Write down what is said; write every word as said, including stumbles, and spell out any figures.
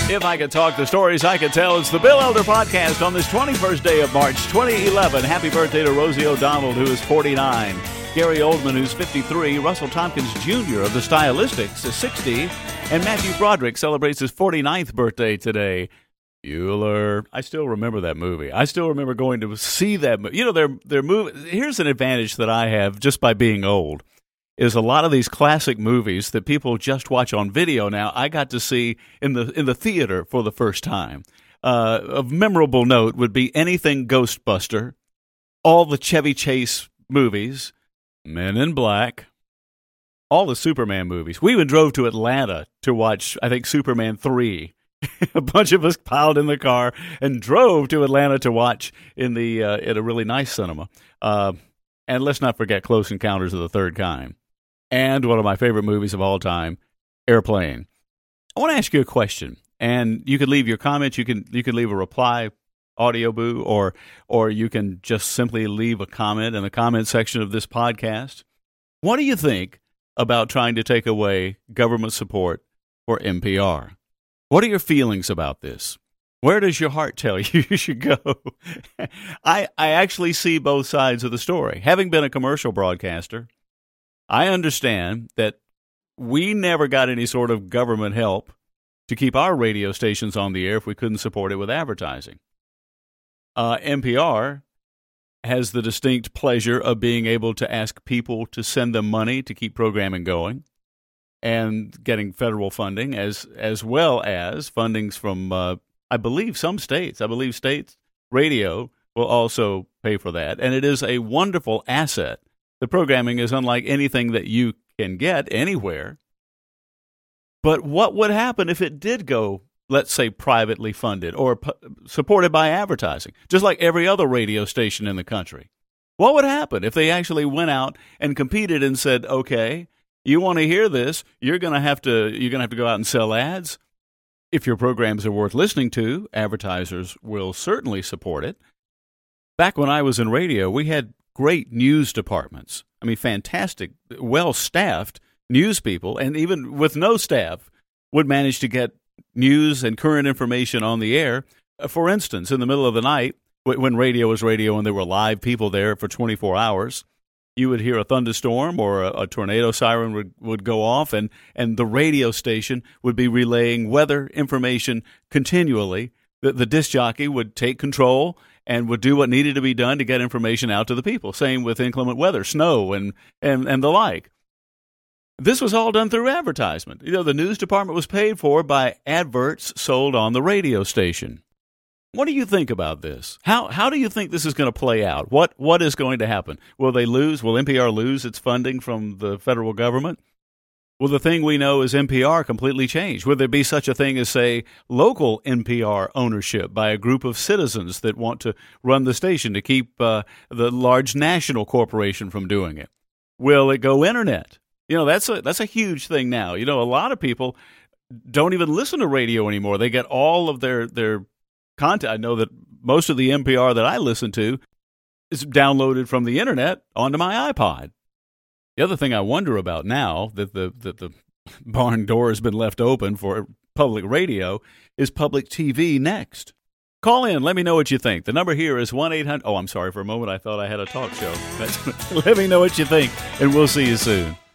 If I could talk the stories I could tell, it's the Bill Elder Podcast on this twenty-first day of March, twenty eleven. Happy birthday to Rosie O'Donnell, who is forty-nine. Gary Oldman, who's fifty-three. Russell Tompkins Junior of the Stylistics is sixty. And Matthew Broderick celebrates his forty-ninth birthday today. Bueller. I still remember that movie. I still remember going to see that movie. You know, their their movie. Here's an advantage that I have just by being old. Is a lot of these classic movies that people just watch on video now, I got to see in the in the theater for the first time. Uh, of memorable note would be anything Ghostbuster, all the Chevy Chase movies, Men in Black, all the Superman movies. We even drove to Atlanta to watch, I think, Superman three. A bunch of us piled in the car and drove to Atlanta to watch in the uh, at a really nice cinema. Uh, and let's not forget Close Encounters of the Third Kind. And one of my favorite movies of all time, Airplane. I want to ask you a question, and you can leave your comments. You can you can leave a reply, audio boo, or or you can just simply leave a comment in the comment section of this podcast. What do you think about trying to take away government support for N P R? What are your feelings about this? Where does your heart tell you you should go? I I actually see both sides of the story. Having been a commercial broadcaster, I understand that we never got any sort of government help to keep our radio stations on the air if we couldn't support it with advertising. Uh, N P R has the distinct pleasure of being able to ask people to send them money to keep programming going and getting federal funding, as as well as fundings from, uh, I believe, some states. I believe states radio will also pay for that, and it is a wonderful asset. The programming is unlike anything that you can get anywhere. But what would happen if it did go, let's say, privately funded or p- supported by advertising, just like every other radio station in the country? What would happen if they actually went out and competed and said, okay, you want to hear this, you're going to have to you're going to have to go out and sell ads. If your programs are worth listening to, advertisers will certainly support it. Back when I was in radio, we had great news departments. I mean, fantastic, well-staffed news people, and even with no staff, would manage to get news and current information on the air. For instance, in the middle of the night, when radio was radio and there were live people there for twenty-four hours, you would hear a thunderstorm or a, a tornado siren would, would go off, and, and the radio station would be relaying weather information continually. The, the disc jockey would take control and would do what needed to be done to get information out to the people. Same with inclement weather, snow, and, and, and the like. This was all done through advertisement. You know, the news department was paid for by adverts sold on the radio station. What do you think about this? How how do you think this is going to play out? What what is going to happen? Will they lose? Will N P R lose its funding from the federal government? Will the thing we know as N P R completely change? Will there be such a thing as, say, local N P R ownership by a group of citizens that want to run the station to keep uh, the large national corporation from doing it? Will it go internet? You know, that's a that's a huge thing now. You know, a lot of people don't even listen to radio anymore. They get all of their, their content. I know that most of the N P R that I listen to is downloaded from the internet onto my iPod. The other thing I wonder about now that the that the barn door has been left open for public radio is public T V next. Call in. Let me know what you think. The number here is one eight hundred. Oh, I'm sorry. For a moment, I thought I had a talk show. Let me know what you think, and we'll see you soon.